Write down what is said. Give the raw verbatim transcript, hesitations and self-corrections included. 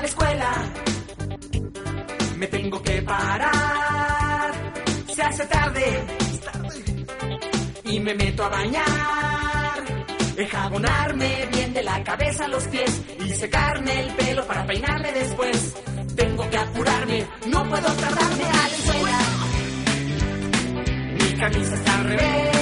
la escuela. Me tengo que parar, se hace tarde y me meto a bañar, enjabonarme bien de la cabeza a los pies y secarme el pelo para peinarme después. Tengo que apurarme, no puedo tardarme a la escuela. Mi camisa está al revés,